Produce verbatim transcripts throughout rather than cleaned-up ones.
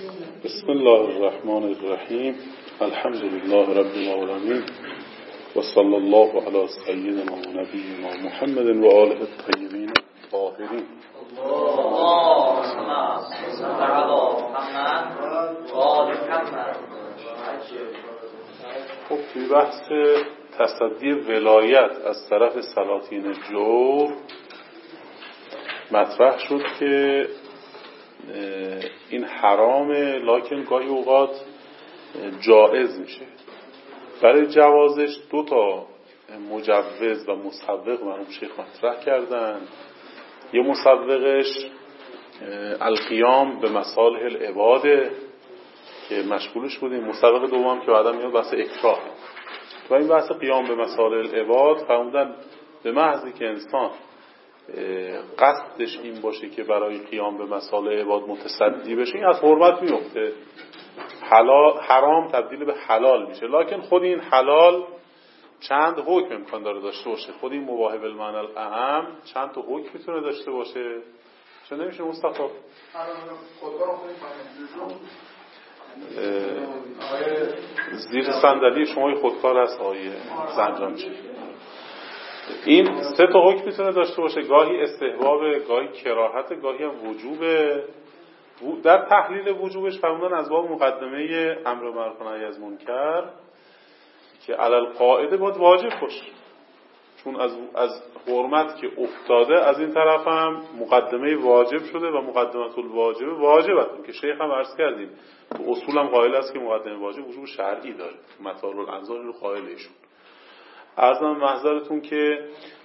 بسم الله الرحمن الرحیم. الحمد لله رب العالمین و صلی الله علی سیدنا و نبینا محمد و آله الطیبین الطاهرین. خب توی بحث تصدی ولایت از طرف سلاطین جور مطرح شد که این حرامه، لکن گاهی اوقات جائز میشه. برای جوازش دو تا مجوز و مسوق مرحوم شیخ مطرح کردن. یه مسوقش القیام به مصالح العباده که مشغولش بودیم. مسوق دوم که بعدا میاد بحث اکراه. تو این بحث قیام به مصالح العباد فرمودن به محضی که انسان قصدش این باشه که برای قیام به مصالح عباد متصدی بشه، این از حرمت میفته، حلال حرام تبدیل به حلال میشه. لکن خود این حلال چند حکم امکان داره داشته باشه. خود این مباح بالمعنی الاعم چند تا حکم میتونه داشته باشه. چون نمیشه مصطفی زیر صندلی شما خودکار هست آیه زنجانچی. این سه تا حکم میتونه داشته باشه، گاهی استحباب، گاهی کراهت، گاهی هم وجوبه. در تحلیل وجوبش فرمودن از باب مقدمه امر معروف و نهی از منکر که علل قاعده باید واجب باشه، چون از از حرمت که افتاده از این طرف هم مقدمه واجب شده و مقدمه الواجب واجبه که شیخ هم عرض کردیم تو اصول هم قائل است که مقدمه واجب وجوب شرعی داره. مطالب الانظار رو قائل ایشون. عرضم محضرتون که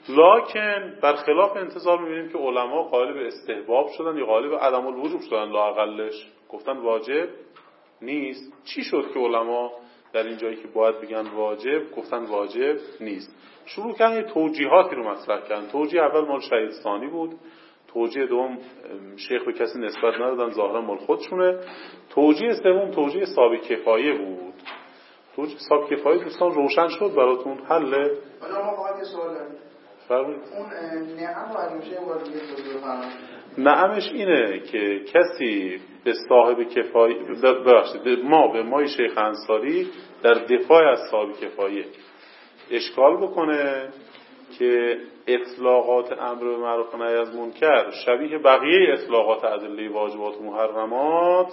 لکن برخلاف انتظار میبینیم که علما قائل به استحباب شدن یا قائل به عدم الوجوب شدن. لااقلش گفتن واجب نیست. چی شد که علما در این جایی که باید بگن واجب گفتن واجب نیست؟ شروع کردن یه توجیهاتی رو مطرح کردن. توجیه اول مال شهیدستانی بود، توجیه دوم شیخ به کسی نسبت ندادن، ظاهرا مال خودشونه. توجیه سوم توجیه ثابت کفایه بود. توجیه ثابت کفایه دوستان روشن شد براتون؟ حله؟ حالا ما فقط یه سوال داریم. فرمایید. اون نعم رو اگه میشه وارد دیگه توضیح بفرمایید. نعمش اینه که کسی به صاحب کفایه ببخشید ما به مای شیخ انصاری در دفاع از صاحب کفایه اشکال بکنه که اطلاقات امر به معروف و نهی از منکر شبیه بقیه اطلاقات ادله واجبات و محرمات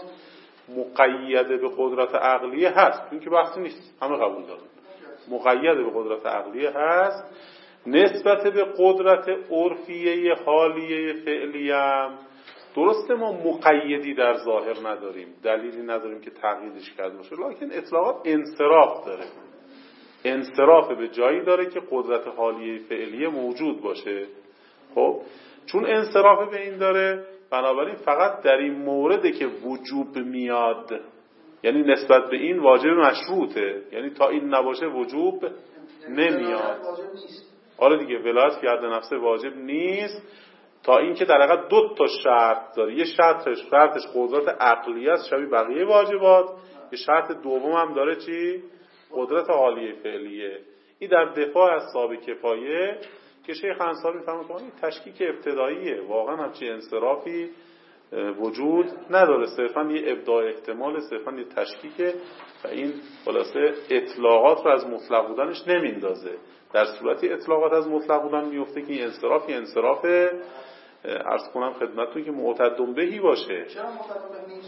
مقید به قدرت عقلیه هست. این که بحثی نیست، همه قبول دارن. مقید به قدرت عقلیه هست. نسبت به قدرت عرفیه حالیه فعلیه هم درسته ما مقیدی در ظاهر نداریم، دلیلی نداریم که تقییدش کرده باشه، لکن اطلاقات انصراف داره. انصراف به جایی داره که قدرت حالیه فعلیه موجود باشه. خب چون انصراف به این داره، بنابراین فقط در این مورده که وجوب میاد، یعنی نسبت به این واجب مشروطه، یعنی تا این نباشه وجوب نمیاد. آره دیگه، ولایت فی حد نفسه واجب نیست تا اینکه در حقیقت دو تا شرط داره. یه شرطش شرطش قدرت عقلیه است شبیه بقیه واجبات، یه شرط دوم هم داره چی؟ قدرت حالیه فعلیه. این در دفاع از ثابت کفایه که شیخ انصاری میفهمه که این تشکیک ابتداییه، واقعا همچین انصرافی وجود نداره، صرفا یه ابداع احتمال، صرفا یه تشکیکه و این خلاصه اطلاقات رو از مطلق بودنش نمیندازه. در صورتی اطلاقات از مطلق بودن میفته که این انصراف یه انصراف عرض کنم خدمتتون که معتد بهی باشه. چرا معتد به نیست؟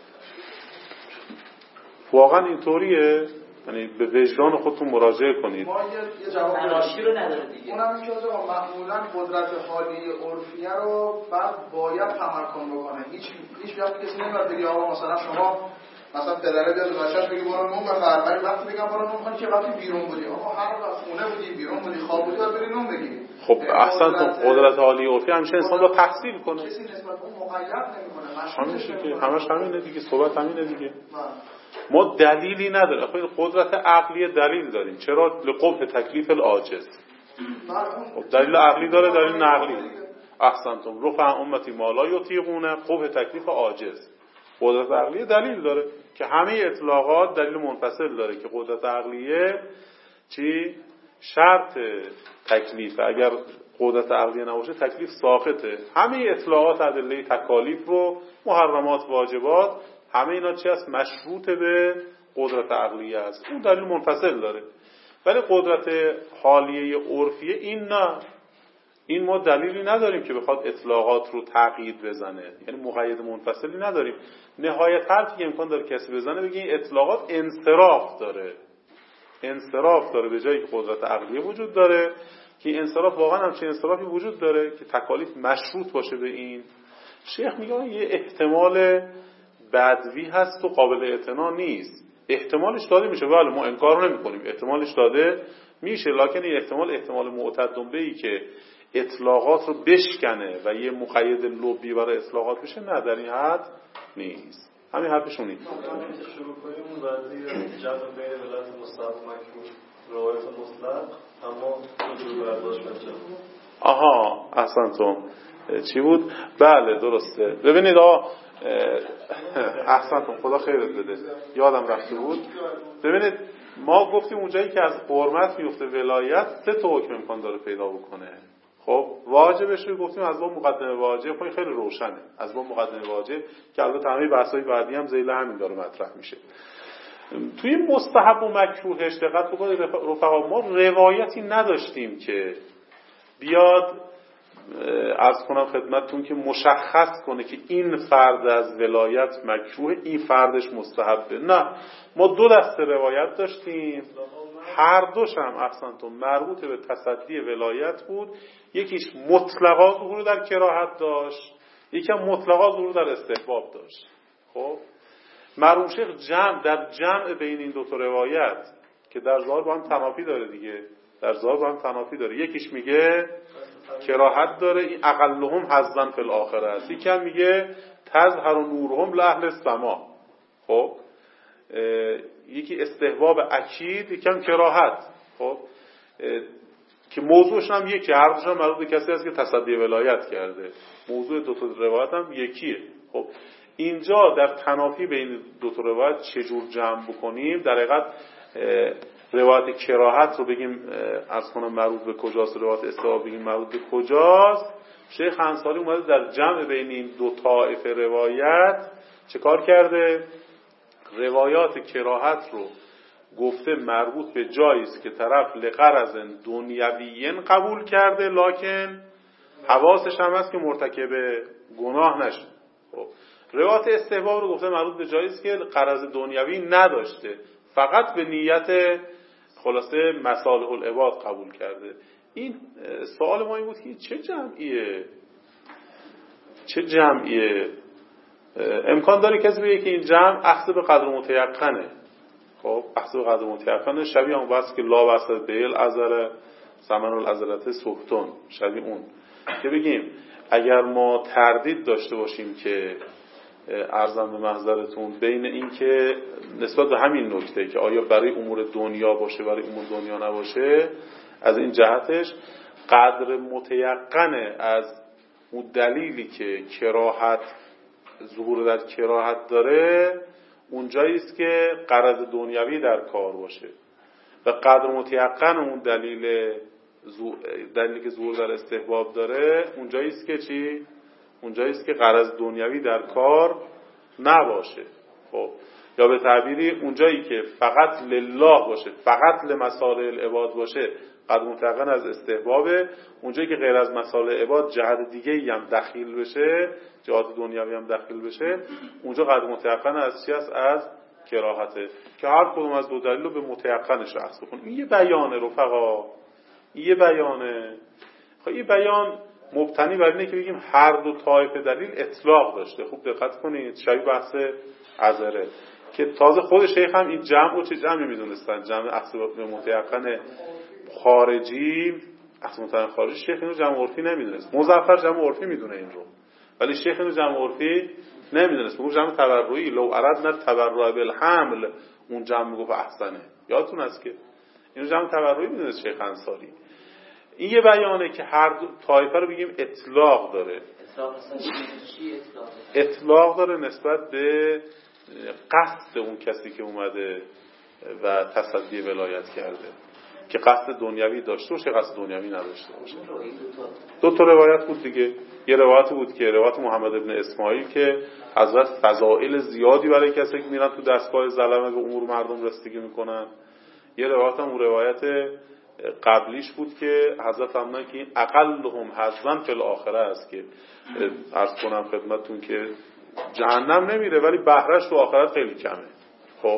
واقعا اینطوریه، یعنی به وجدان خودتون مراجعه کنید. ما یه جواب تلاشی رو نداره دیگه. اونم این که آقا معمولا قدرت حالی عرفیه رو بعد باید تمرکن بکنه. هیچ هیچ وقت کسی نمیاد بگه آقا مثلا شما مثلا پدره بیاد بچه‌ش بگه برو نون بخر، ولی وقتی بگم برو نون بخور که وقتی بیرون بودی آقا هر وقت خونه بودی بیرون بودی خواب بودی باید بری نون بگیری. خب احسن تو قدرت حالی عرفی همیشه انسان رو تحصیل کنه. کسی نسبت به اون مقید نمیکنه. همیشه که همش همینه دیگه، صحبت همینه دیگه. ما دلیلی نداره. خب قدرت عقلی دلیل داریم. چرا؟ لقبح تکلیف العاجز. خب دلیل عقلی داره، دلیل نقلی. احسنتم. رفع امتی ما لا یطیقون، قبح تکلیف عاجز. قدرت عقلی دلیل داره که همه اطلاقات دلیل منفصل داره که قدرت عقلیه چی؟ شرط تکلیف. اگر قدرت عقلیه نباشه تکلیف ساقطه. همه اطلاقات ادله تکالیف رو، محرمات، واجبات، همه اینا چی است؟ مشروط به قدرت عقلیه است. اون دلیل منفصل داره. ولی قدرت حالیه عرفیه این نه، این ما دلیلی نداریم که بخواد اطلاقات رو تغییر بزنه، یعنی مقید منفصلی نداریم. نهایت حرفی که امکان داره کسی بزنه بگه این اطلاقات انصراف داره، انصراف داره به جایی که قدرت عقلیه وجود داره، که انصراف واقعا همچین انصرافی وجود داره که تکالیف مشروط باشه به این. شیخ میگه یه احتمال بدوی هست و قابل اعتنا نیست. احتمالش داده میشه، ولی ما انکار نمی‌کنیم، احتمالش داده میشه، لکن این احتمال احتمال معتد به‌ای که اطلاقات رو بشکنه و یه مقید لبی برای اطلاقات بشه نه، در این حد نیست. همین حرفشون نیست. شروع کنیم اون وضعی جمع بین ولایت مستحب مکروه روایت مطلق اما وجود برداشت بچه. آها احسنتم. چی بود؟ بله درسته. ببینید آه احسنتم، خدا خیرت بده، یادم رفته بود. ببینید ما گفتیم اونجایی که از حرمت میفته ولایت سه تا حکم امکان داره پیدا بکنه. خب واجبش رو گفتیم از باب مقدمه واجب، خب خیلی روشنه از باب مقدمه واجب که البته همه بحث‌های بعدی هم ذیل همین داره مطرح میشه. توی مستحب و مکروهش دقت بکنید رفقا، ما روایتی نداشتیم که بیاد عرض کنم خدمتتون که مشخص کنه که این فرد از ولایت مکروه، این فردش مستحبه. نه، ما دو دسته روایت داشتیم، هر دوش هم احسنتون مربوط به تصدی ولایت بود. یکیش مطلقا ظهور در کراهت داشت، یکی هم مطلقا ظهور در استحباب داشت. خب مرحوم شیخ جمع در جمع بین این دو تا روایت که در ظاهر با هم تنافی داره دیگه، در ظاهر با هم تنافی داره، یکیش میگه کراهت داره، این اقلهم حظا فی الاخره است، یکی هم میگه تظهر نورهم لاهل السما. خب یکی استحباب اکید، یکی هم کراهت. خب که موضوعش هم یکی، هر دوش هم مربوط به کسی است که تصدی ولایت کرده. موضوع دو تا روایت هم یکیه. خب اینجا در تنافی بین دو تا روایت چجور جمع بکنیم؟ در حقیقت روایت کراهت رو بگیم عرض کنم مربوط به کجاست، روایت استحباب بگیم مربوط به کجاست. شیخ انصاری اومده در جمع بین این دو طایفه روایت چه کار کرده؟ روایات کراهت رو گفته مربوط به جایی است که طرف لغرض دنیویین قبول کرده، لکن حواسش هم هست که مرتکب گناه نشه. خب روایت استحباب رو گفته مربوط به جایی است که غرض دنیوی نداشته، فقط به نیت خلاصه مصالح العباد قبول کرده. این سوال ما این بود که چه جمعیه چه جمعیه امکان داره کسی بگه که این جمع اخذ به قدر متیقنه. خب اخذ به قدر متیقنه شبیه اون بحث که لا واسطه بیل ازره ثمن العذرته سختون، شبیه اون که بگیم اگر ما تردید داشته باشیم که عرضم به محضرتون بین این که نسبت به همین نکته که آیا برای امور دنیا باشه برای امور دنیا نباشه، از این جهتش قدر متیقنه از اون دلیلی که کراهت ظهور در کراهت داره اونجایی است که غرض دنیوی در کار باشه، و قدر متیقن اون دلیل دلیلی که ظهور در استحباب داره اونجایی است که چی؟ اونجایی است که غرض دنیوی در کار نباشه. خب یا به تعبیری اونجایی که فقط لله باشه، فقط لمصالح العباد باشه قدر متیقن از استحبابه، اونجایی که غیر از مصالح عباد جهت دیگه‌ای هم دخیل بشه، جهات دنیوی هم دخیل بشه، اونجا قدر متیقن از چی است؟ از کراهته. که هر کدوم از دو دلیل رو به متیقنش اخذ بکنیم. این یه بیانه رفقا، این یه بیانه. خب این بیان مبتنی بر اینه که بگیم هر دو طایفه دلیل اطلاق داشته. خوب دقت کنید، شبیه بحث عذره که تازه خود شیخ هم این جمع رو چه جمعی میدونستن، جمع اخذ به متیقن خارجی، اخذ متیقن خارجی شیخ اینو جمع عرفی نمیدونست. مظفر جمع عرفی میدونه این رو، ولی شیخ اینو جمع عرفی نمیدونست، میگفت جمع تبرعی. لو اردنا التبرع بالحمل اون جمع میگفت احسنه، یادتون هست که اینو جمع تبرعی میدونست شیخ انصاری. این یه بیانه که هر دو طایفه رو بگیم اطلاق داره. اطلاق داره نسبت به قصد اون کسی که اومده و تصدی ولایت کرده. که قصد دنیوی داشته باشه، قصد دنیوی نداشته باشه. دو تا روایت بود دیگه. یه روایت بود که روایت محمد ابن اسماعیل که حضرت فضائل زیادی برای کسی که میرن تو دستگاه ظلمه به امور مردم رسیدگی میکنن. یه روایت هم اون روایت قبلیش بود که حضرت فرمودن که این اقلهم حظا فی الاخره است که عرض کنم خدمتتون که جهنم نمیره ولی بهرهش تو آخرت خیلی کمه. خب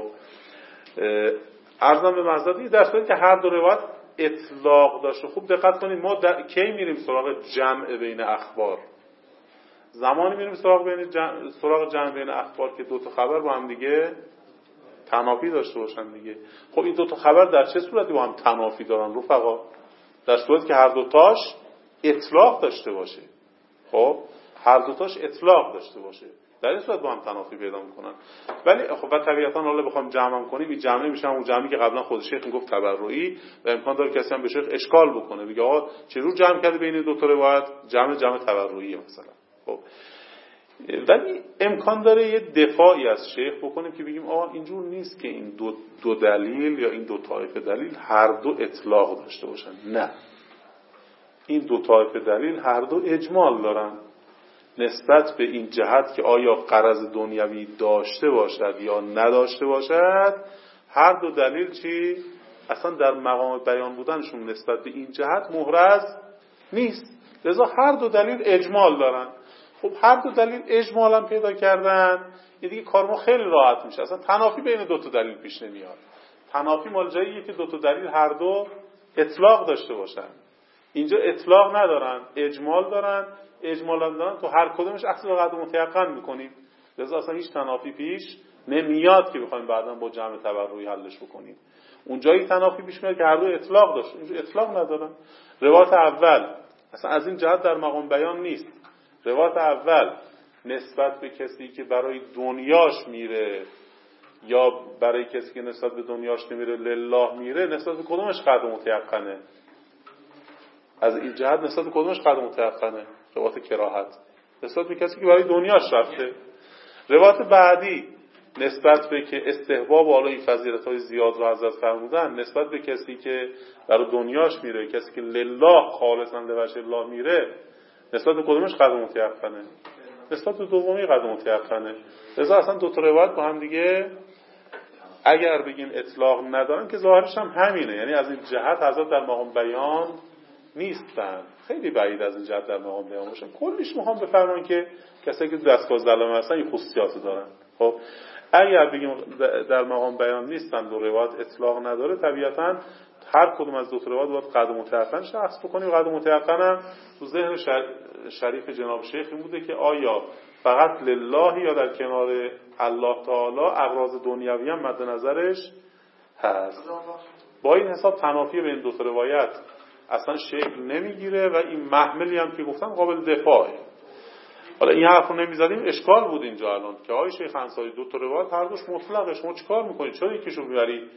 عرضم به معذرت در صورتی که هر دو روایت اطلاق داشته. خوب دقت کنید ما در... کی میریم سراغ جمع بین اخبار؟ زمانی میریم سراغ بین جمع... سراغ جمع بین اخبار که دو تا خبر با هم دیگه تنافی داشته باشن دیگه. خب این دو تا خبر در چه صورتی با هم تنافی دارن رفقا؟ در صورتی که هر دو تاش اطلاق داشته باشه. خب هر دو تاش اطلاق داشته باشه در این صورت با هم تنافی پیدا میکنن. ولی خب و طبیعتا حالا بخوام جمع کنیم این جمع میشن اون جمعی که قبلا خود شیخ میگفت تبرعی و امکان داره کسی هم به شیخ اشکال بکنه بگه آقا چجور جمع کرده بین دو تا روایت؟ جمع جمع تبرعی مثلا. خب ولی امکان داره یه دفاعی از شیخ بکنیم که بگیم آقا اینجور نیست که این دو, دو دلیل یا این دو طایفه دلیل هر دو اطلاق داشته باشن. نه، این دو طایفه دلیل هر دو اجمال دارن نسبت به این جهت که آیا غرض دنیوی داشته باشد یا نداشته باشد. هر دو دلیل چی؟ اصلا در مقام بیان بودنشون نسبت به این جهت محرز نیست. لذا هر دو دلیل اجمال دارن. خب هر دو دلیل اجمال هم پیدا کردن یه دیگه کار ما خیلی راحت میشه. اصلا تنافی بین دو تا دلیل پیش نمیاد. تنافی مال جاییه که دو تا دلیل هر دو اطلاق داشته باشن. اینجا اطلاق ندارن، اجمال دارن. اجمال دارن تو هر کدومش اصل قد متیقن میکنیم. لذا اصلا هیچ تنافی پیش نمیاد که بخوایم بعداً با جمع تبرعی حلش بکنیم. اونجایی تنافی پیش میاد که هر دو اطلاق داشت. اینجا اطلاق ندارن. روایت اول اصلا از این جهت در مقام بیان نیست. روایت اول نسبت به کسی که برای دنیاش میره یا برای کسی که نسبت به دنیاش نمیره لله میره، نسبت به کدومش قد متیقنه؟ از این جهت نسبت به کدومش قد متیقنه؟ روایت کراهت نسبت به کسی که برای دنیاش رفته. روایت بعدی نسبت به که استحباب حالا این فضیلت‌های زیاد رو حضرت فرمودن نسبت به کسی که برای دنیاش میره، کسی که لله خالصا لوجه الله میره، نسبت به کدومش قد متیقنه؟ نسبت به دومی قد متیقنه. لذا اصلا دو تا روایت با هم دیگه اگر بگیم اطلاق ندارن که ظاهرش هم همینه، یعنی از این جهت حضرت در مقام بیان نیستن. خیلی بعید از این جهت در مقام بیان باشن. کلیش میخوام بفرمایید که کسایی که دستگاه ظلمه هستن این خصوصیات دارن. خب اگر بگیم در مقام بیان نیستن، دو روایت اطلاق نداره، طبیعتاً هر کدوم از دو تا روایت باید قد متیقن شخص بکنیم. قد متیقن هم تو ذهن شریف جناب شیخ این بوده که آیا فقط لله یا در کنار الله تعالی اغراض دنیوی هم مد نظرش هست. با این حساب تنافی بین دو تا روایت اصلا شکل نمیگیره و این محملی هم که گفتم قابل دفاعه. حالا این حرفو نمیزدیم اشکال بود اینجا الان که آقای شیخ انصاری دو تا روایت هر دوش مطلقه، شما چیکار میکنید؟ چرا یکیشو میبری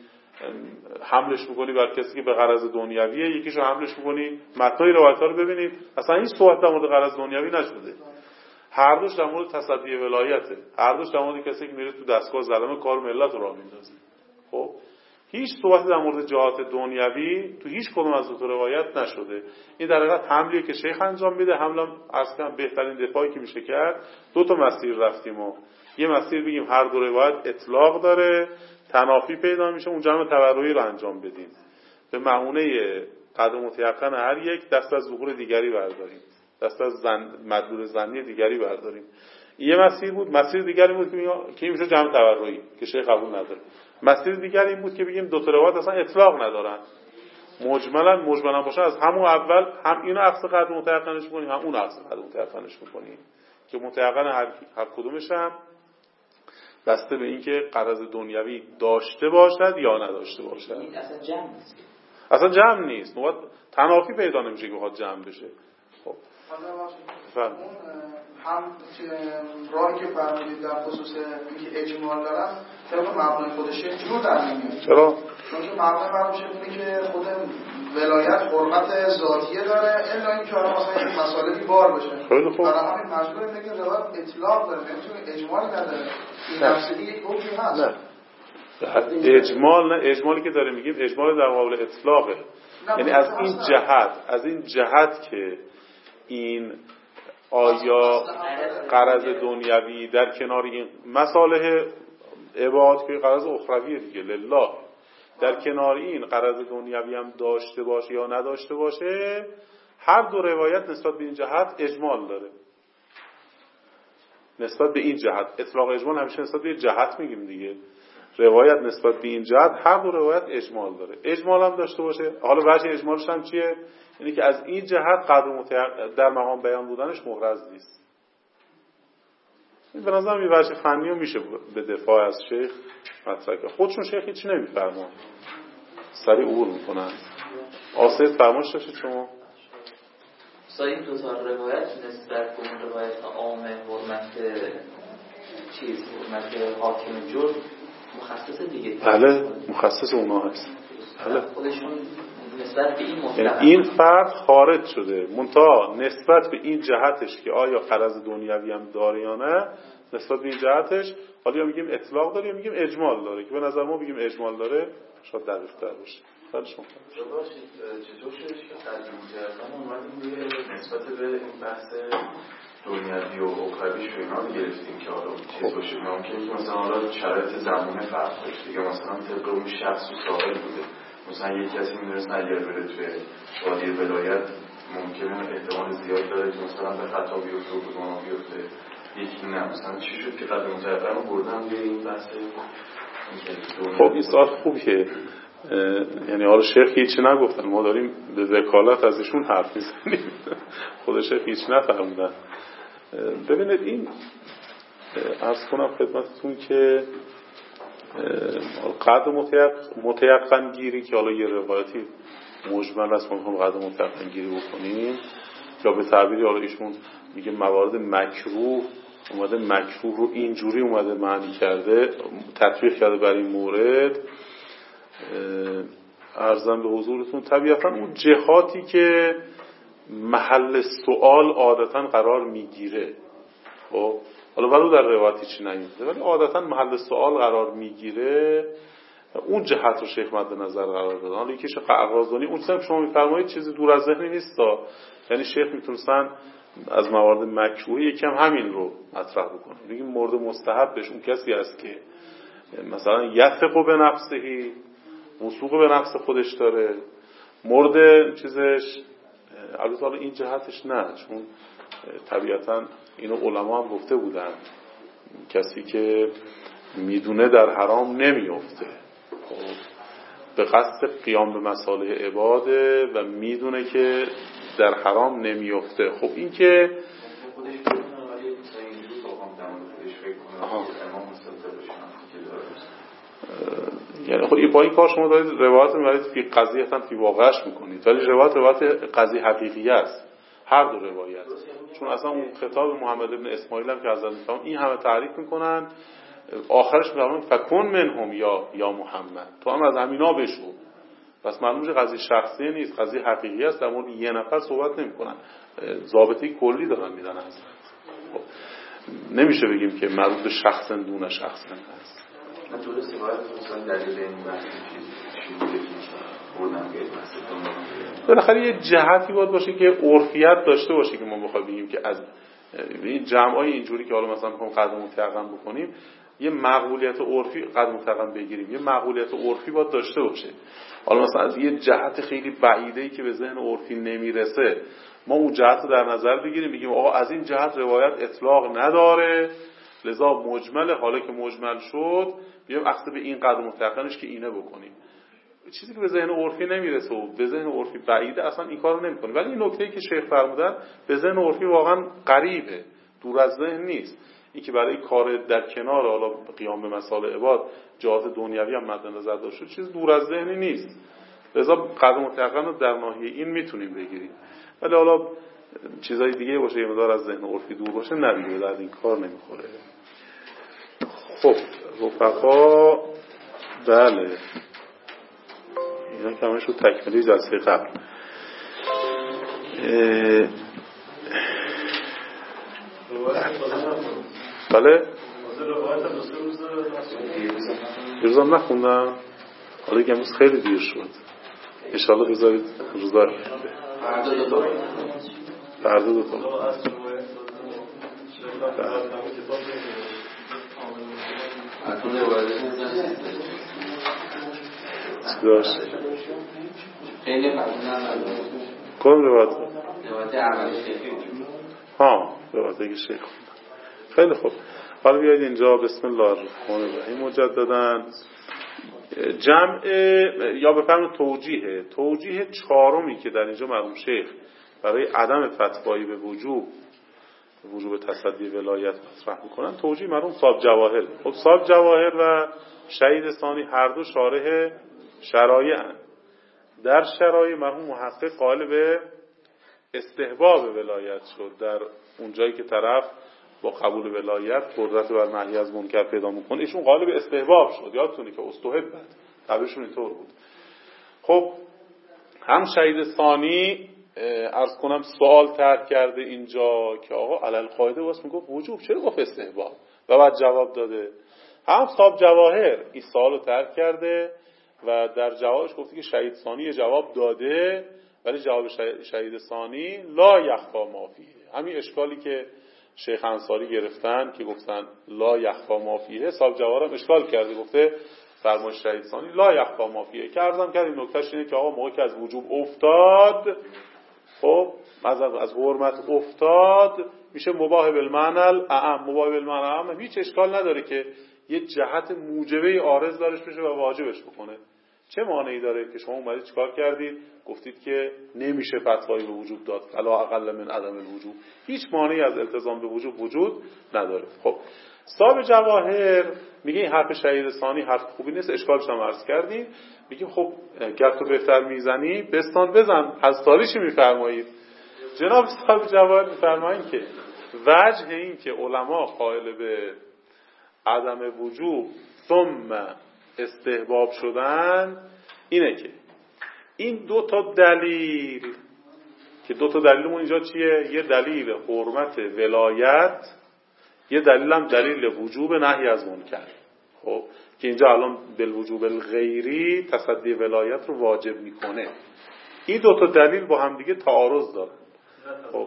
حملش میکنی بر کسی که به غرض دنیویه، یکیشو حملش میکنی؟ متنای روایت‌ها رو ببینید، اصلا هیچ صحبت در مورد غرض دنیوی نشده. هر دوش در مورد تصدی ولایته، هر دوش در مورد کسی که میره تو دستگاه ظلمه کار ملت رو راه میندازه. خب هیچ صحبتی در مورد جهات دنیوی تو هیچ کدوم از دو تا روایت نشده. این در حقیقت حملیه که شیخ انجام میده. حمله اصلا بهترین دفاعی که میشه کرد. دو تا مسیر رفتیم و یه مسیر بگیم هر دو روایت اطلاق داره، تنافی پیدا میشه، اون جمع تبرعی رو انجام بدیم، به معونه قد متیقن هر یک دست از ظهور دیگری برداریم، دست از زن مدلول زنی دیگری برداریم. یه مسیر بود. مسیر دیگری بود که این میشه جمع تبرعی که شیخ قبول نداره. مسیر دیگر این بود که بگیم دو تا روایت اصلا اطلاق ندارن، مجملا مجملا باشه، از همون اول هم اینو اصل قد متیقنش می‌کنیم هم اون اصل قد متیقنش می‌کنیم که متیقن هر هر کدومش هم بسته به اینکه غرض دنیوی داشته باشد یا نداشته باشد. اصلا جمع نیست. اصلا جمع نیست. نوبت تنافی پیدا نمیشه که بخواد جمع بشه. خب اون هم راهی که فرمودید در خصوص اینکه اجمال دارن طبق مبنای خودش جور در نمیاد. چرا؟ چون که مبنای فرموشه اینه که خود ولایت حرمت ذاتیه داره، الا اینکه حالا مثلا این مسائلی بار بشه. خیلی خوب. برای همین مجبور اینه که روایت اطلاق داره، نمیتونه اجمالی نداره. این نفسیدی یک حکمی هست. نه. اجمال نه، اجمالی که داره میگیم اجمال در مقابل اطلاقه، یعنی از این جهت از این جهت که این آیا غرض دنیوی در کنار این مصالح عباد که غرض اخرویه دیگه لله، در کنار این غرض دنیوی هم داشته باشه یا نداشته باشه، هر دو روایت نسبت به این جهت اجمال داره. نسبت به این جهت اطلاق اجمال همیشه نسبت به جهت میگیم دیگه، روایت نسبت به این جهت هر دو روایت اجمال داره. اجمال هم داشته باشه، حالا وجه اجمالش هم چیه؟ یعنی که از این جهت قدر متعق... در مقام بیان بودنش محرز نیست. این به نظرم یه وجه فنی رو میشه به دفاع از شیخ مطرح کرد. خودشون شیخ هیچی نمیفرمان، سریع عبور میکنن. آسید فرماش داشتید شما؟ این دو تا روایت نسبت به اون روایت عام حرمت چیز حرمت حاکم جرم مخصص دیگه. بله مخصص اونا هست. بله خودشون نسبت به این مطلق یعنی این فرد خارج شده، منتها نسبت به این جهتش که آیا غرض دنیوی هم داره یا نه، نسبت به این جهتش حالا یا میگیم اطلاق داره یا میگیم اجمال داره، که به نظر ما بگیم اجمال داره شاید دقیق تر باشه. خیلی شما چطور شده که قدیم مجردان اومدیم روی نسبت به این بحث دنیوی و اخرویش و اینا گرفتیم که حالا چیز باشه، ممکنه که مثلا حالا شرایط زمان فرق داشته یا مثلا طبق اون شخص و سائل بوده، مثلا یک کسی میدونست اگر بره توی وادی ولایت ممکنه احتمال زیاد داره که مثلا به خطا بیفته و به گناه بیفته، یکی نه. مثلا چی شد که قدیم مجردان رو بردن روی این بحث؟ خب این سوال خوبیه، یعنی آره شیخ هیچی نگفتن، ما داریم به وکالت ازشون حرف میزنیم. خود شیخ هیچ نفرمودن. ببینید این عرض کنم خدمتتون که قدر متیقن گیری که حالا یه روایتی مجمل است، ما میخوام قدر متیقن گیری بکنیم، یا به تعبیری حالا ایشون میگه موارد مکروه اومده، مکروه رو اینجوری اومده معنی کرده، تطبیق کرده بر این مورد. عرضم به حضورتون طبیعتا اون جهاتی که محل سوال عادتا قرار میگیره، خب حالا ولو در روایتی چی نمیده ولی عادتا محل سوال قرار میگیره، اون جهت رو شیخ مد نظر قرار دادن. حالا یکی شیخ اغراضانی اون چیزی که شما میفرمایید چیزی دور از ذهنی نیست، یعنی شیخ میتونستن از موارد مکروه یکم همین رو مطرح بکنه، میگیم مورد مستحبش اون کسی است که مثلا یثق به نفسهی، وثوق به نفس خودش داره، مورد چیزش البته حالا این جهتش نه، چون طبیعتا اینو علما هم گفته بودن کسی که میدونه در حرام نمیفته، به قصد قیام به مصالح عباده و میدونه که در حرام نمیفته. خب این که یعنی خب با این کار شما دارید روایت میبرید فی قضیه هم فی واقعش میکنید، ولی روایت روایت قضیه حقیقی است، هر دو روایت، چون اصلا اون خطاب محمد ابن اسماعیل هم که حضرت میفرمایند این همه تعریف میکنن، آخرش میفرمایند فکن منهم یا یا محمد، تو هم از همینا بشو. پس معلومه که قضیه شخصی نیست، قضیه حقیقی است، در مورد یه نفر صحبت نمیکنن، ضابطه کلی دارن میدن هست. خب نمیشه بگیم که مربوط به شخص دون شخص هست. من طور سوال مثلا دلیل این بحث چی بوده که بردن به بحث بالاخره یه جهتی باید باشه که عرفیت داشته باشه که ما بخوایم بگیم که از این جمعای اینجوری که حالا مثلا میخوام قدم متقن بکنیم یه مقبولیت عرفی قدم متقن بگیریم، یه مقبولیت عرفی باید داشته باشه. حالا مثلا از یه جهت خیلی بعیده‌ای که به ذهن عرفی نمیرسه ما اون جهت رو در نظر بگیریم، بگیم آقا از این جهت روایت اطلاق نداره لذا مجمل، حالا که مجمل شد بیایم اخذ به این قدر متقنش که اینه بکنیم. چیزی که به ذهن عرفی نمیرسه و به ذهن عرفی بعیده اصلا این کارو نمی‌کنه. ولی این نکته‌ای که شیخ فرمودن به ذهن عرفی واقعا قریبه، دور از ذهن نیست. این که برای کار در کنار حالا قیام به مصالح عباد جهات دنیوی هم مد نظر داشته چیز دور از ذهنی نیست، لذا قدر متقن رو در ناحیه این میتونیم بگیریم. ولی حالا چیزای دیگه باشه یه مقدار از ذهن عرفی دور باشه نبیگه در این کار نمیخوره. خب رفقا بله اینا که همشون تکمیلی جلسه قبل. بله روزم نخوندم، حالا دیگه امروز خیلی دیر شد، انشالله بذارید روزا فردا دو تا فردا دو تا داشت خیلی فردا کدوم روایت؟ روایت اولی شیخ. ها روایت شیخ. خیلی خوب. حالا بیایید اینجا بسم الله الرحمن الرحیم مجدداً جمع یا بفرمایید توجیه توجیه چهارمی که در اینجا مرحوم شیخ برای عدم فتوایی به وجوب وجوب تصدی ولایت مطرح میکنن، توجیه مرحوم صاحب جواهر. خب صاحب جواهر و شهید ثانی هر دو شارح شرایع اند. در شرایع مرحوم محقق قائل به استحباب ولایت شد، در اون جایی که طرف با قبول ولایت قدرت بر نهی از منکر پیدا میکنه ایشون قائل به استحباب شد. یادتونه که استحب بود، تعبیرشون اینطور بود. خب هم شهید ثانی عرض کنم سوال طرح کرده اینجا که آقا علل قاعده واسه میگفت وجوب، چرا گفت استحباب و بعد جواب داده. هم صاحب جواهر این سوالو طرح کرده و در جوابش گفته که شهید ثانی جواب داده ولی جواب شهید ثانی لا یخفا ما فیه. همین اشکالی که شیخ انصاری گرفتن که گفتن لا یخفا ما فیه، صاحب جواهر هم اشکال کرده گفته فرمایش شهید ثانی لا یخفا ما فیه. که عرضم کردیم نکتهش اینه که آقا موقعی که از وجوب افتاد، خب از از حرمت افتاد میشه مباح بالمعنى اعم. مباح بالمعنى اعم هیچ اشکال نداره که یه جهت موجبه عارض دارش بشه و واجبش بکنه. چه مانعی داره که شما اومدید چیکار کردید گفتید که نمیشه فتوایی به وجوب داد فلا اقل من عدم الوجوب؟ هیچ مانعی از التزام به وجوب وجود نداره. خب صاحب جواهر میگه این حرف شهید ثانی حرف خوبی نیست، اشکالش هم عرض کردیم. میگیم خب گر تو بهتر میزنی بستان بزن، از تاریخی میفرمایید. جناب صاحب جواهر میفرمایید که وجه این که علما قائل به عدم وجوب ثم استحباب شدن اینه که این دو تا دلیل که دو تا دلیلمون اینجا چیه؟ یه دلیل حرمت ولایت، یه دلیل هم دلیل وجوب نهی از منکر. خب که اینجا الان بالوجوب الغیری تصدی ولایت رو واجب میکنه. این دو تا دلیل با هم دیگه تعارض دارن. خب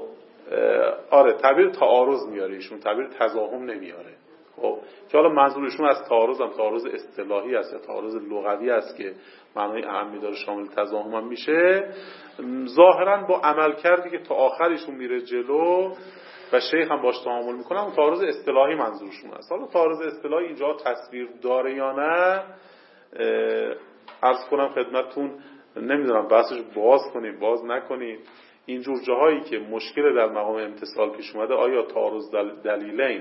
آره تعبیر تعارض میاره ایشون، تعبیر تضاهم نمیاره. خب که حالا منظورشون از تعارض هم تعارض اصطلاحی است یا تعارض لغوی است که معنای اعمی داره، شامل تضاهم هم میشه. ظاهرا با عمل کردی که تا آخرشون میره جلو و شیخ هم باش تعامل میکنه، اون تعارض اصطلاحی منظورشون است. حالا تعارض اصطلاحی اینجا تصویر داره یا نه عرض کنم خدمتتون، نمیدونم بحثش باز کنیم باز نکنیم. اینجور جاهایی که مشکل در مقام امتصال پیش اومده آیا تعارض دلیلین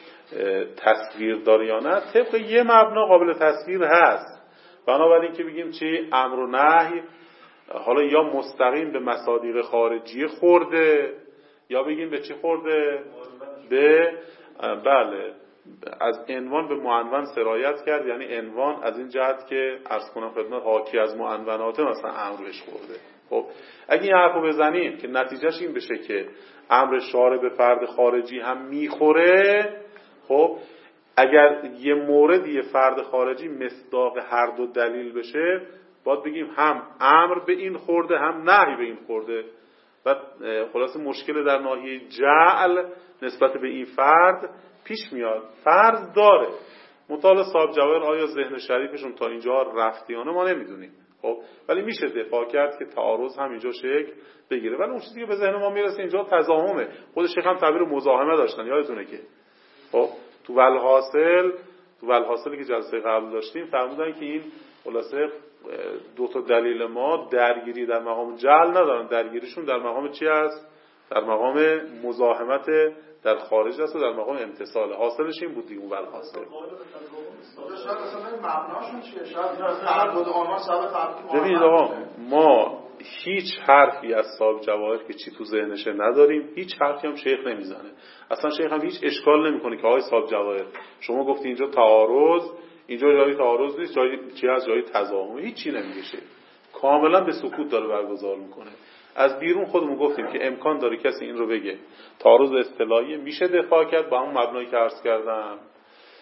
تصویر داره یا نه، طبق یه مبنا قابل تصویر هست. بنابراین که بگیم چی امر و نهی حالا یا مستقیم به مصادیق خارجی خورده یا بگیم به چی خورده؟ به بله از عنوان به معنون سرایت کرد، یعنی عنوان از این جهت که عرض کنم خدمت حاکی از معنونات مثلا امرش خورده. خب اگه این حرفو بزنیم که نتیجهش این بشه که امر شارع به فرد خارجی هم میخوره، خب اگر یه موردی یه فرد خارجی مصداق هر دو دلیل بشه باید بگیم هم امر به این خورده هم نهی به این خورده و خلاصه مشکل در ناحیه جعل نسبت به این فرد پیش میاد. فرض داره مطالعه صاحب جواهر آیا ذهن شریفشون تا اینجا رفتیانه ما نمیدونیم، خب ولی میشه دفاع کرد که تعارض هم اینجا شکل بگیره. ولی اون چیزی که به ذهن ما میرسه اینجا تضاهمه. خود شیخ هم تعبیر مزاحمه داشتن، یادتونه که خب تو والحاصل تو والحاصلی که جلسه قبل داشتیم فرمودن که این خلاصه دو تا دلیل ما درگیری در مقام جعل ندارن، درگیریشون در مقام چی است؟ در مقام مزاحمت در خارج است و در مقام امتصال. حاصلش این بود دیگه. اون والحاصل شاید مثلا مبناشون چیه؟ شاید تعبد آنها سبب تعبد. ببینید آقا ما هیچ حرفی از صاحب جواهر که چی تو ذهنشه نداریم، هیچ حرفی هم شیخ نمیزنه. اصلا شیخ هم هیچ اشکال نمیکنه که آقای صاحب جواهر شما گفتی اینجا تعارض، اینجا جای تعارض نیست، جای چی از جای تضاهم، هیچ چی نمیشه. کاملا به سکوت داره برگزار میکنه. از بیرون خودمون گفتیم که امکان داره کسی این رو بگه تعارض اصطلاحی میشه دفاع کرد با همون مبنایی که عرض کردم.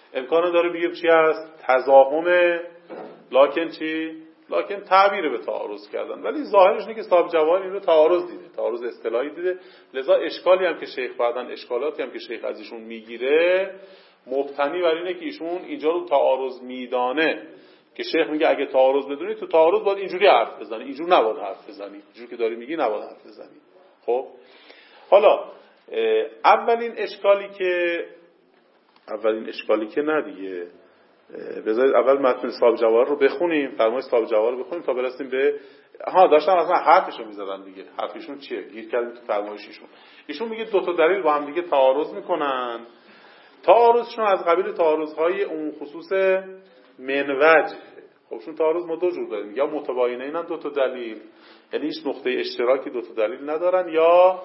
امکان داره بگیم چی هست؟ تضاهم، لکن چی؟ لکن تعبیر به تعارض کردن. ولی ظاهرش اینه که صاحب جواهر این رو تعارض دیده، تعارض اصطلاحی دیده. لذا اشکالی هم که شیخ بعدن اشکالاتی هم که شیخ از ایشون میگیره مبتنی بر اینه که ایشون اینجا رو تعارض میدانه، که شیخ میگه اگه تعارض بدونی تو تعارض باید اینجوری حرف بزنی، اینجوری نباید حرف بزنی، اینجوری که داری میگی نباید حرف بزنی. خب حالا اولین اشکالی که اولین اشکالی که نه دیگه، بذارید اول متن صاحب جواهر رو بخونیم، فرمای صاحب جواهر رو بخونیم تا برسیم به ها داشتم اصلا حرفشو میزدن دیگه. حرفشون چیه؟ گیر کردیم تو فرمایششون. ایشون میگه دو تا دلیل با هم دیگه تعارض میکنن. تعارضشون از قبیل تعارضهای اون خصوص منوج. خب شون تعارض ما دو جور داریم، یا متباینین هم دو تا دلیل، یعنی هیچ نقطه اشتراکی دو تا دلیل ندارن، یا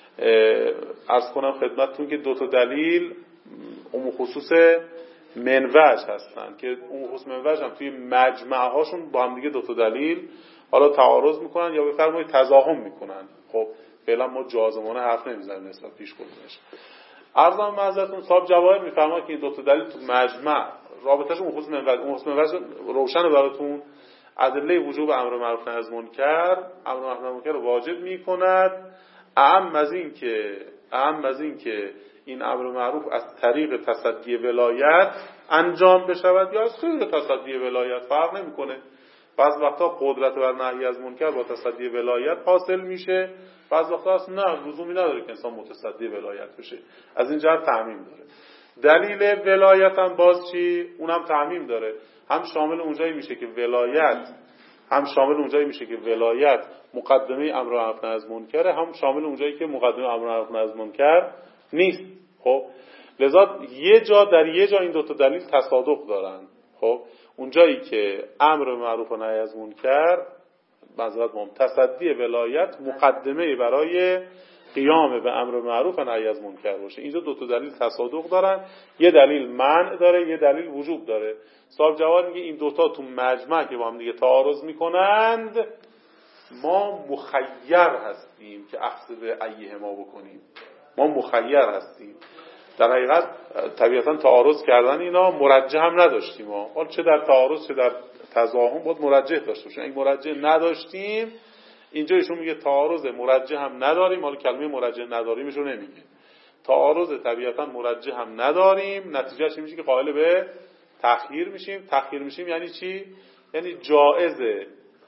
عرض کنم خدمتتون که دو تا دلیل اون خصوص منوج هستن که اون خصوص منوج هم توی مجمع هاشون با هم دیگه دو تا دلیل حالا تعارض میکنن یا بفرمایید تضاهم میکنن. خب فعلا ما جازمانه حرف نمیزنیم نسبت پیش گفتنش. عرضم معذرتون صاحب جواهر میفرماید که این دو تا دلیل تو مجمع رابطه‌ش اون خصوص منوج، اون خصوص منوج روشن براتون. ادله وجوب امر معروف نهی از منکر، امر معروف نهی از منکر واجب میکند، اعم از این که اعم از این که این امر معروف از طریق تصدی ولایت انجام بشود یا از غیر تصدی ولایت فرق نمیکنه. بعض وقتا قدرت بر نهی از منکر با تصدی ولایت حاصل میشه، بعض وقتا اصلا نه لزومی نداره که انسان متصدی ولایت بشه. از این جهت تعمیم داره. دلیل ولایت هم باز چی؟ اونم تعمیم داره. هم شامل اونجایی میشه که ولایت هم شامل اونجایی میشه که ولایت مقدمه امر معروف نهی از منکر، هم شامل اونجایی که مقدمه امر معروف نهی از منکر نیست. خب لذا یه جا در یه جا این دو تا دلیل تصادق دارن. خب اونجایی که امر معروف و نهی از منکر معذرت میخوام تصدی ولایت مقدمه برای قیام به امر معروف و نهی از منکر باشه، اینجا دو تا دلیل تصادق دارن. یه دلیل منع داره، یه دلیل وجوب داره. صاحب جواهر میگه این دوتا تو مجمع که با هم دیگه تعارض میکنند ما مخیر هستیم که اخذ به ایه ما بکنیم. ما مخیر هستیم. در حقیقت طبیعتا تعارض کردن اینا مرجح هم نداشتیم ما. حالا چه در تعارض چه در تضاهم باید مرجح داشته باشیم. اگه مرجح نداشتیم اینجا ایشون میگه تعارض مرجح هم نداریم. حالا کلمه مرجح نداریمش رو نمیگه. تعارض طبیعتا مرجح هم نداریم، نتیجهش میشه که قائل به تأخیر میشیم. تأخیر میشیم یعنی چی؟ یعنی جائزه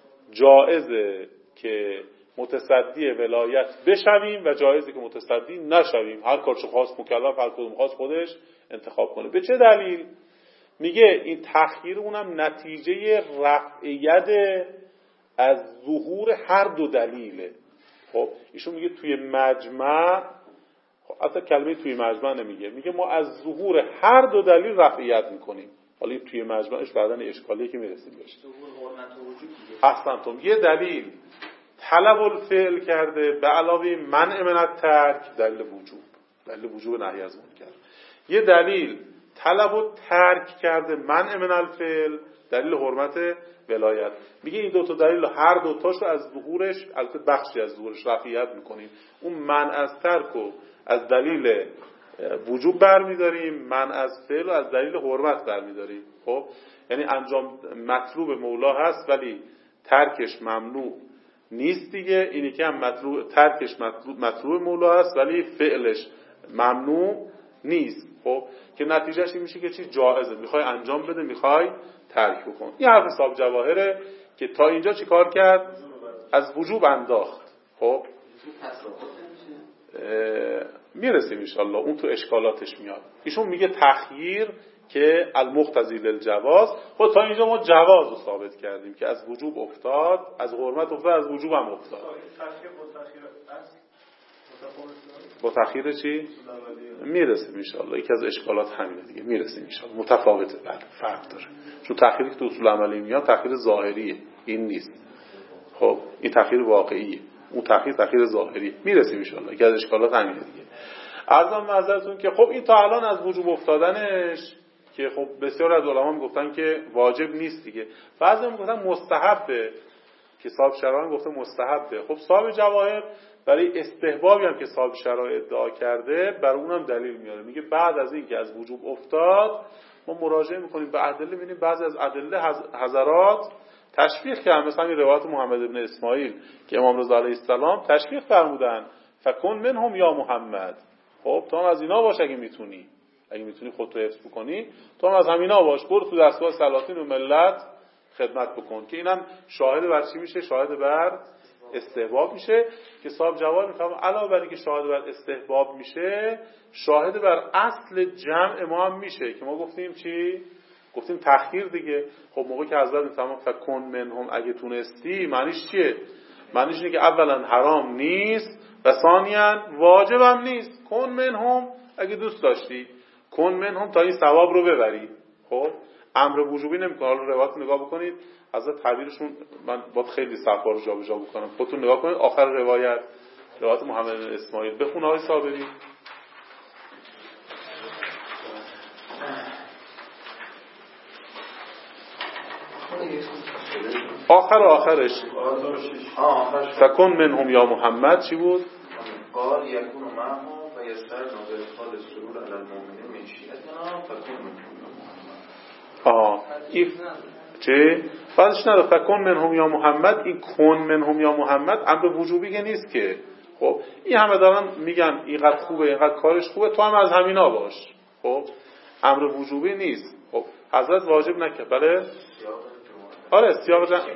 جائزه که متصدی ولایت بشویم و جایزه که متصدی نشویم. هر کار چه خواست مکلف هر کدوم خواست خودش انتخاب کنه. به چه دلیل؟ میگه این تأخیر اونم نتیجه رفع ید از ظهور هر دو دلیله. خب ایشون میگه توی مجمع، خب اصلا کلمه توی مجمع نمیگه، میگه ما از ظهور هر دو دلیل رفع ید میکنیم. حالا این توی مجمعش بعدن اشکالیه که میرسیم بهش. اصلا تو یه دلیل طلب الفعل کرده به علاوه منع من الترک، دلیل وجوب، دلیل وجوب نهی از منکر. یه دلیل طلب و ترک کرده منع من الفعل، دلیل حرمت ولایت. میگه این دو تا دلیل هر دو تاش رو از ظهورش، البته بخشی از ظهورش رفعیت میکنیم. اون منع از ترک و از دلیل وجوب برمیداریم، منع از فعل و از دلیل حرمت برمیداریم. خب یعنی انجام مطلوب مولا هست ولی ترکش ممنوع نیست دیگه. اینی که هم مطلوب ترکش مطلوب, مطلوب مولا هست ولی فعلش ممنوع نیست. خب که نتیجهش این میشه که چی؟ جائزه، میخوای انجام بده میخوای ترک بکن. این حرف صاحب جواهره که تا اینجا چی کار کرد؟ از وجوب انداخت. خب میرسیم انشالله اون تو اشکالاتش میاد. ایشون میگه تخییر که المقتضی للجواز. خب تا اینجا ما جواز رو ثابت کردیم که از وجوب افتاد، از حرمت افتاد، از وجوب هم افتاد. با تخییر چی؟ میرسیم انشالله. یکی از اشکالات همینه دیگه. میرسیم انشالله. متفاوته، بله فرق داره. چون تخییری که تو اصول عملی میاد تخییر ظاهریه، این نیست. خب این تخییر واقعیه، اون تخییر تخییر ظاهریه. میرسیم انشالله. یکی از اشکالات همینه دیگه. عرضم معذرتون که خب این تا الان از وجوب افتادنش که خب بسیار از علما میگفتن که واجب نیست دیگه. بعضی میگفتن مستحبه که صاحب شرایع گفته مستحبه. خب صاحب جواهر برای استحبابی هم که صاحب شرایع ادعا کرده برای اونم دلیل میاره. میگه بعد از این که از وجوب افتاد ما مراجعه میکنیم به ادله، میبینیم بعضی از ادله حضرات تشویق کردن. مثلا این روایت محمد بن اسماعیل که امام رضا علیه السلام تشویق فرمودن فکن منهم یا محمد. خب تو هم از اینا باش اگه میتونی، اگه میتونی خودت رو حفظ بکنی تو هم از همینا باش، برو تو دستگاه سلاطین و ملت خدمت بکن. که اینم شاهد بر چی میشه؟ شاهد بر استحباب میشه. که صاحب جواب میفهمه علاوه بر اینکه شاهد بر استحباب میشه، شاهد بر اصل جمع ما هم میشه که ما گفتیم چی؟ گفتیم تخییر دیگه. خب موقعی که حضرت میفهمه فکن منهم اگه تونستی، معنیش چیه؟ معنیش اینه که اولا حرام نیست و ثانیاً واجبم نیست. کن منهم اگه دوست داشتی، کن منهم تا این ثواب رو ببری. خب امر وجوبی نمیکنه. حالا روایت نگاه بکنید، حضرت تعبیرشون من باید خیلی صفحه رو جابجا بکنم، خودتون نگاه کنید آخر روایت، روایت محمد بن اسماعیل. بخون آقای صابری. آخر آخرش فکن منهم یا محمد چی بود؟ قال یکون معهم و یستر نازل السرور علی المؤمنین من شیعتنا فکن منهم. آه ایف چه؟ بعدش نداره فکن منهم یا محمد. این کن منهم یا محمد امر وجوبی که نیست که. خب این همه دارن میگن اینقدر خوبه اینقدر کارش خوبه تو هم از همینا باش. خب امر وجوبی نیست. خب حضرت واجب نکرد. بله آره سیاق جن...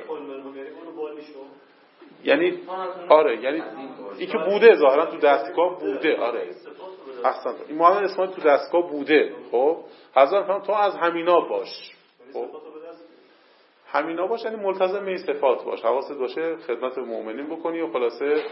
یعنی آره یعنی این که بوده ظاهرا تو دستگاه بوده. آره احسن. این محمد اسماعیل تو دستگاه بوده. خب حضرت فرمود تو از همینا باش. خب همینا باش یعنی ملتزم به این صفات باش، حواست باشه خدمت مؤمنین بکنی و خلاصه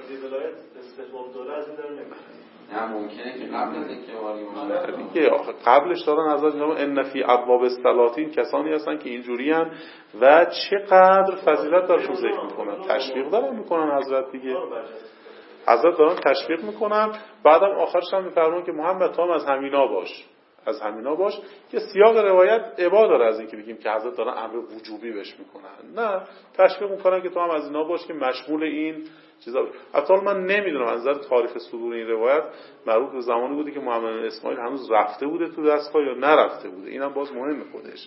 نه ممکنه که قبل از اینکه واری باشه دیگه قبلش دارن حضرت میگن ان فی ابواب السلاطین کسانی هستن که اینجوری ان و چقدر فضیلت دارشون ذکر میکنن، تشویق دارن میکنن حضرت دیگه. حضرت دارن تشویق میکنن. بعدم آخرش هم میفرمون که محمد تو هم از همینا باش، از همینا باش. که سیاق روایت ابا داره از اینکه بگیم که حضرت دارن امر وجوبی بهش میکنن، نه تشویق میکنن که تو هم از اینا باش که مشمول این چیزا. البته من نمیدونم از نظر تاریخ صدور این روایت مربوط به زمانی بوده که محمد بن اسماعیل هنوز رفته بوده تو دستگاه یا نرفته بوده. اینم باز مهمه خودش.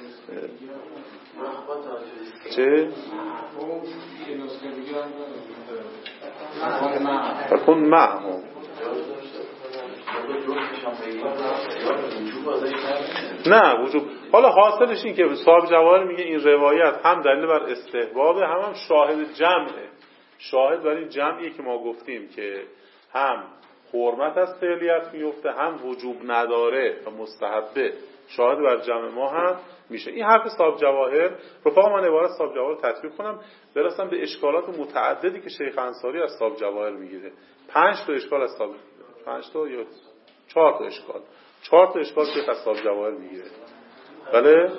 چه؟ فکن معهم نه وجوب. حالا حاصلش این که صاحب جواهر میگه این روایت هم دلیل بر استحبابه هم هم شاهد جمعه. شاهد بر این جمعی که ما گفتیم که هم حرمت از فعلیت میفته هم وجوب نداره و مستحبه. شاهد بر جمع ما هم میشه. این حرف صاحب جواهر. رفقا من عبارت صاحب جواهر تطبیق کنم برسم به اشکالات متعددی که شیخ انصاری از صاحب جواهر میگیره. پنج تا اشکال از صاحب پنج تا یا چهار تا اشکال چهار تا اشکال شیخ از صاحب جواهر میگیره. بله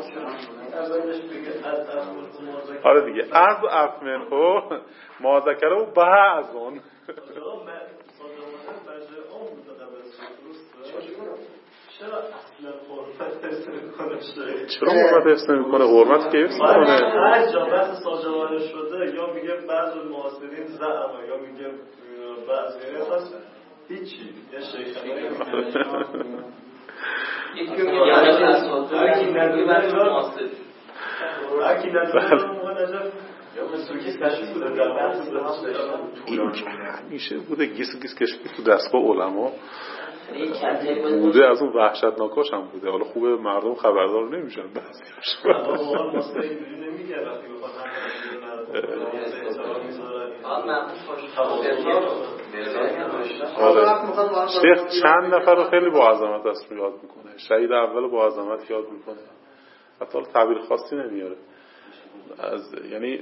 آره دیگه عرض و افمن و مازکره و بعضون چرا حرمت حفظ نمیکنه؟ حرمت که حفظ میکنه. هر جا بحث ساجوانه شده یا میگه بعض المعاصرین زعما یا میگه بعض یعنی هیچی یه شیخ یکی میگه یعنی اساطیر هرکی ندونه معاصر هرکی ندونه نجف یا مسوکی تشکیل بوده در بحث این که همیشه بوده گیس گیس کشکی تو دستگاه علما بوده. از اون وحشتناکاش هم بوده. حالا خوبه مردم خبردار نمیشن بعضیش. واقعا ماسته اینجوری نمیگه وقتی بخواد آره. شیخ چند نفر رو خیلی با عظمت است یاد میکنه. شهید اول با عظمت یاد میکنه. حتی تعبیر خاصی نمیاره. از یعنی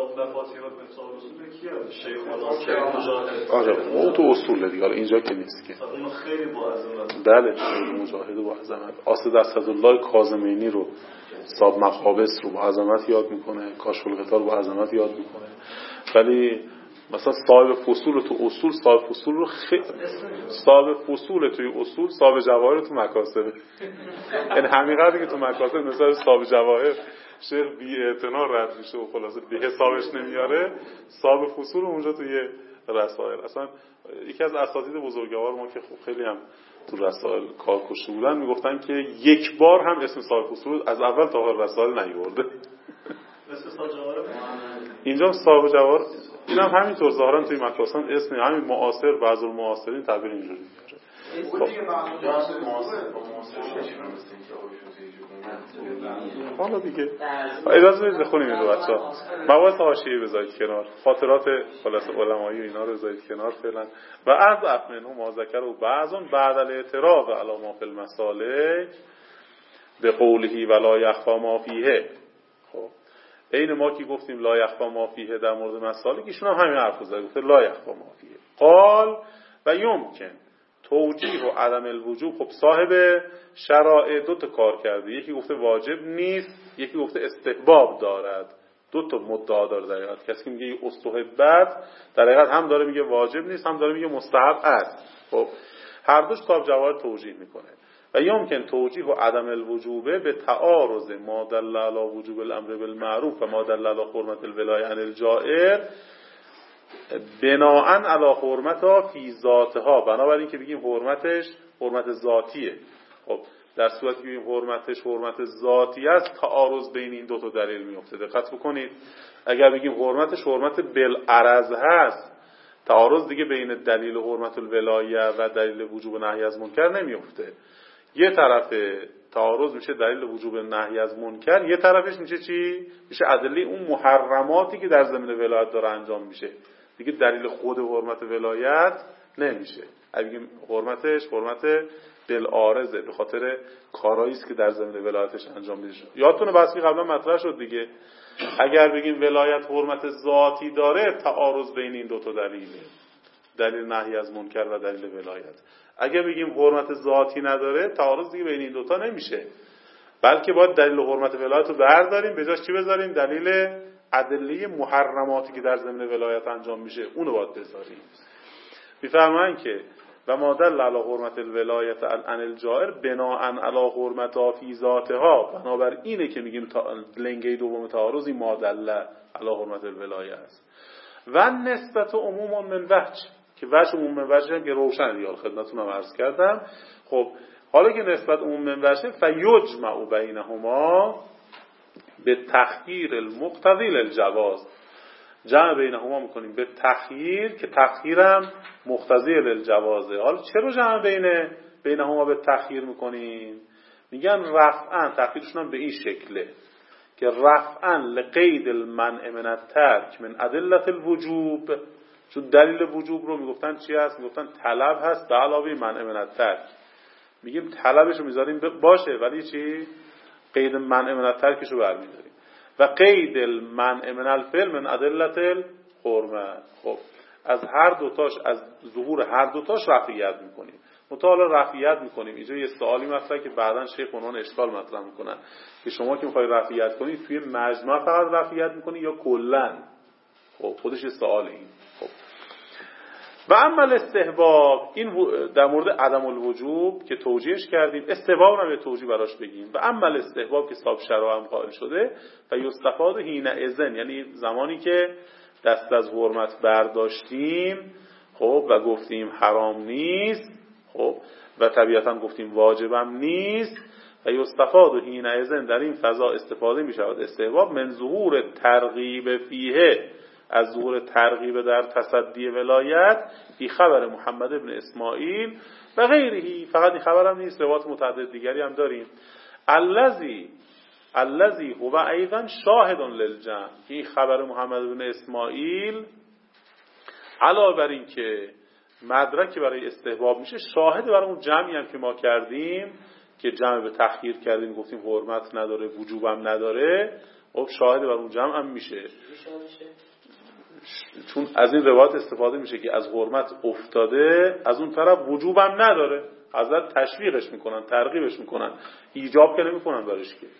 آره اون تو اصوله دیگه. حالا اینجا که نیست که خیلی با عظمت. بله مجاهد با عظمت. آسد اسدالله کاظمینی رو صاحب مقابس رو با عظمت یاد میکنه. کاشف القطار با عظمت یاد میکنه. ولی مثلا صاحب فصول تو اصول صاحب فصول رو خیلی صاحب فصول توی اصول صاحب جواهر تو مکاسب. یعنی همین قدری که تو مکاسب مثلا صاحب جواهر شیخ بی اعتنا رد میشه و خلاصه به حسابش نمیاره، صاحب فصول اونجا توی رسائل. اصلا یکی از اساتید بزرگوار ما که خب خیلی هم تو رسائل کار کشته بودن میگفتن که یک بار هم اسم صاحب اصول از اول تا آخر رسائل نیورده. اینجا صاحب جوار اینم هم همینطور ظاهرا توی مکاسان اسم همین معاصر بعض المعاصرین تعبیر اینجوری میشه. خب دیگه معاصر حالا دیگه اجازه بدید بخونیم اینو بچه‌ها. مواد حاشیه‌ای بذارید کنار، خاطرات خلاص علمایی و اینا رو بذارید کنار فعلا. و عرض افمنو ما ذکر و بعضون بعد الاعتراض علی ما فی المسالک به قوله ولا یخفی ما فیه. خب عین ما که گفتیم لا یخفی ما فیه در مورد مسالک، ایشون هم همین حرفو زد، گفت لا یخفی ما فیه. قال و یمکن توجیه و عدم الوجوب. خب صاحب شرائع دو تا کار کرده، یکی گفته واجب نیست، یکی گفته استحباب دارد. دو تا مدعا داره در حقیقت. کسی که میگه استحبت در حقیقت هم داره میگه واجب نیست، هم داره میگه مستحب است. خب هر دوش صاحب جواب توجیه میکنه. و یمکن توجیه و عدم الوجوبه به تعارض ما دل علی وجوب الامر بالمعروف و ما دل علی حرمت الولایه عن الجائر بناءً علی حرمتها فی ذاتها. بنابراین که بگیم حرمتش حرمت ذاتیه. خب در صورتی که بگیم حرمتش حرمت ذاتی است، تعارض بین این دو تا دلیل میفته. دقت بکنید، اگر بگیم حرمتش حرمت بالعرض هست، تعارض دیگه بین دلیل حرمت الولایه و دلیل وجوب نهی از منکر نمیفته. یه طرف تعارض میشه دلیل وجوب نهی از منکر، یه طرفش میشه چی؟ میشه ادله اون محرماتی که در زمینه ولایت داره انجام میشه. دیگه دلیل خود حرمت ولایت نمیشه. اگه بگیم حرمتش حرمت بالعارضه، به خاطر کارهایی است که در زمینه ولایتش انجام میشه. یادتونه بحثی قبلا مطرح شد دیگه. اگر بگیم ولایت حرمت ذاتی داره، تعارض بین این دو تا دلیله، دلیل نهی از منکر و دلیل ولایت. اگر بگیم حرمت ذاتی نداره، تعارض دیگه بین این دو تا نمیشه، بلکه باید دلیل حرمت ولایت رو برداریم، به جاش چی بذاریم؟ دلیل ادله محرماتی که در زمینه ولایت انجام میشه اونو باید بذاریم. میفرمایند که و ما دل علی حرمت الولایت عن الجائر بناءً علی حرمتها فی ذاتها. بنابر اینه که میگیم لنگه دوم تعارضی ما دل علی حرمت الولایه است. و نسبت عموم من وجه، که وجه عموم من وجه هم که روشن دیال خدمتتونم عرض کردم. خب حالا که نسبت عموم من وجه فیجمع بینهما به تخییر المقتضی للجواز. جمع بینهما میکنیم به تخییر که تخییرم مقتضی للجوازه. حالا چرا جمع بین بینهما به تخییر میکنیم؟ میگن رفعا، تخییرشون هم به این شکله که رفعا لقید المنع من الترک من ادلة الوجوب. چون دلیل وجوب رو میگفتن چی هست؟ میگفتن طلب هست به علاوه منع من الترک. میگیم طلبش رو میذاریم باشه، ولی چی؟ قید منع من الترکش رو برمیداریم. و قید المنع من الفعل من ادلة الحرمه. خب از هر دوتاش، از ظهور هر دوتاش رفعیت میکنیم. مطالعه رفعیت میکنیم. اینجا یه سوالی مطرحه که بعداً شیخ عنوان اشکال مطرح میکنن که شما که میخوای رفعیت کنید توی مجمع فقط رفعیت میکنی یا کلاً؟ خب خودش یه سوال این. خب و عمل استحباب، این در مورد عدم الوجوب که توجیهش کردیم، استحباب هم یه توجیه براش بگیم. و عمل استحباب که صاحب شرح هم قائل شده و یستفاد حین اذن، یعنی زمانی که دست از حرمت برداشتیم خب و گفتیم حرام نیست، خب و طبیعتا گفتیم واجبم نیست، و یستفاد حین اذن در این فضا استفاده می شود استحباب من ظهور ترغیب فیه، از ظهور ترغیب در تصدی ولایت بی خبر محمد ابن اسماعیل و غیرهی. فقط این خبر هم نیست، روایات متعدد دیگری هم داریم. الذی الذی هو ایضا شاهد للجمع، این خبر محمد ابن اسماعیل علاوه بر این که مدرکی برای استحباب میشه، شاهد برای اون جمعی هم که ما کردیم که جمع به تخییر کردیم، گفتیم حرمت نداره وجوبم نداره، خب شاهد بر اون جمع هم میشه. چون از این روایت استفاده میشه که از حرمت افتاده، از اون طرف وجوبم نداره، حضرت تشویقش میکنن، ترغیبش میکنن، ایجاب که نمیکنن برش که.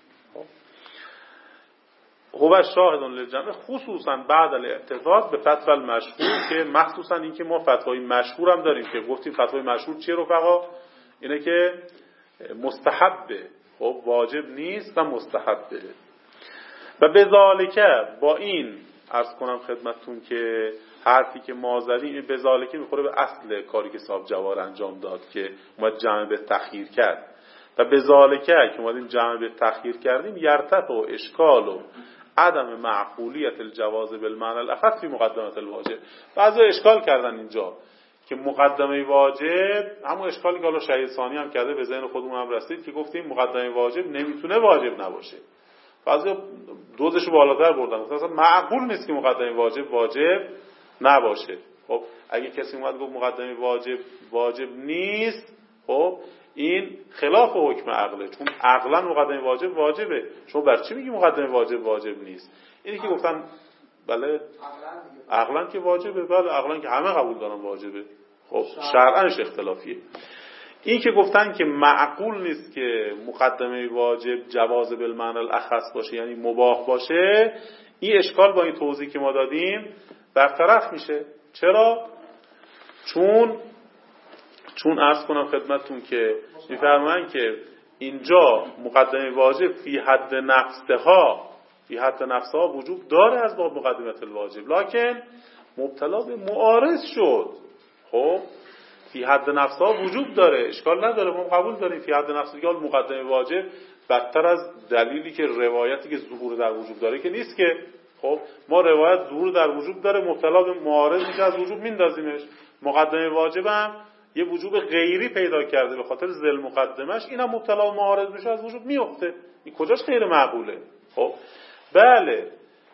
هو شاهد للجمع خصوصا بعد الاعتقاد به فتوی المشهور، که مخصوصا این که ما فتوای مشهور هم داریم که گفتیم فتوای مشهور چیه رفقا؟ اینه که مستحبه، خب واجب نیست و مستحبه. و بذالک، با این عرض کنم خدمتتون که حرفی که ما زدیم این بذالکه میخوره به اصل کاری که صاحب جواهر انجام داد که اومد جمع به تخییر کرد و بذالکه که اومدیم جمع به تخییر کردیم یرتفع و اشکال و عدم معقولیت الجواز بالمعنى الاخص فی مقدمه الواجب. بعضی اشکال کردن اینجا که مقدمه واجب، همون اشکالی که حالا شهید ثانی هم کرده به ذهن خودمون هم رسید که گفتیم مقدمه واجب نمیتونه واجب نباشه. بعضی دوزشو بالاتر بردن، مثلا معقول نیست که مقدمه واجب واجب نباشه. خب اگه کسی اومد گفت مقدمه واجب واجب نیست، خب این خلاف حکم عقله، چون عقلا مقدمه واجب واجبه. شما بر چی میگی مقدمه واجب واجب نیست؟ اینی که گفتن بله عقلا که واجبه، بله عقلا که همه قبول دارن واجبه. خب شرعاش اختلافیه. این که گفتن که معقول نیست که مقدمه واجب جواز بالمعنى الاخص باشه، یعنی مباح باشه، این اشکال با این توضیح که ما دادیم برطرف میشه. چرا؟ چون چون عرض کنم خدمتتون که میفرمایند که اینجا مقدمه واجب فی حد نفسها فی حد نفسها وجوب داره از باب مقدمه الواجب، لکن مبتلا به معارض شد. خب فی حد نفسها وجوب داره، اشکال نداره، ما قبول داریم فی حد نفسها مقدمه واجب بدتر از دلیلی که روایتی که ظهور در وجوب داره که نیست که. خب ما روایت ظهور در وجوب داره، مبتلا به معارض میشه، از وجوب میندازیمش. مقدمه واجب هم یه وجوب غیری پیدا کرده به خاطر ذل مقدمش، اینم مبتلا به معارض میشه، از وجوب میفته. این کجاش غیر معقوله؟ خب بله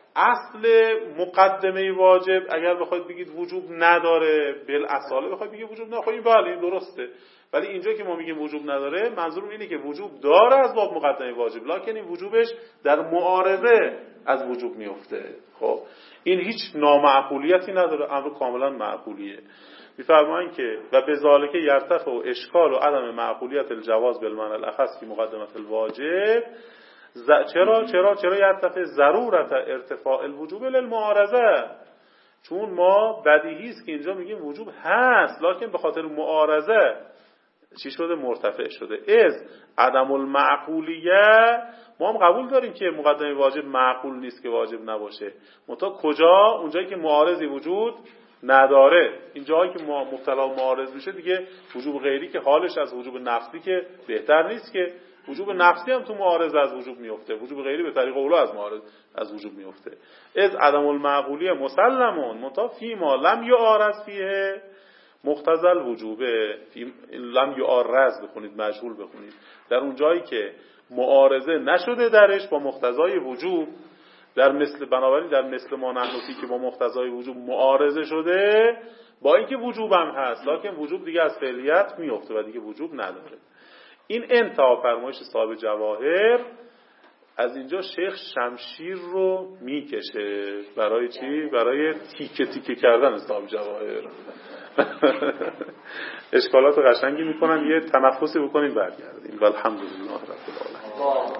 اصل مقدمه واجب اگر بخواید بگید وجوب نداره، بالاصاله بخواید بگید وجوب نداره، خب این بله این درسته. ولی اینجا که ما میگیم وجوب نداره، منظورم اینه که وجوب داره از باب مقدمه واجب، لکن این وجوبش در معارضه از وجوب میفته. خب این هیچ نامعقولیتی نداره، امر کاملا معقولیه. میفرمایند که و بذالک یرتفع و اشکال و عدم معقولیت الجواز بالمعنى الاخص فی مقدمه الواجب. ز... چرا چرا چرا یرتفع ضرورت ارتفاع الوجوب للمعارضه، چون ما بدیهی است که اینجا میگیم وجوب هست، لکن به خاطر معارضه چی شده؟ مرتفع شده. از عدم المعقولیه ما هم قبول داریم که مقدمه واجب معقول نیست که واجب نباشه، منتها کجا؟ اونجایی که معارضی وجود نداره. این جایی که مبتلا معارض میشه دیگه وجوب غیری که حالش از وجوب نفسی که بهتر نیست که، وجوب نفسی هم تو معارض از وجوب میفته، وجوب غیری به طریق اولا از معارض از وجوب میفته. از عدم المعقولیه مسلمون منتها فی ما لم یعارض فیه مقتضی الوجوب، لم یعارض بخونید، مجهول بخونید، در اون جایی که معارضه نشده درش با مقتضای وجوب، در مثل بنابراین در مثل ما نحنفی که با مقتضای وجوب معارضه شده، با اینکه وجوب هم هست لکن وجوب دیگه از فعلیت میفته و دیگه وجوب نداره. این انتها فرمایش صاحب جواهر. از اینجا شیخ شمشیر رو میکشه برای چی؟ برای تیکه تیکه کردن صاحب جواهر. اشکالات قشنگی میکنن، یه تنفسی بکنیم برگردیم. والحمدلله رب العالمین.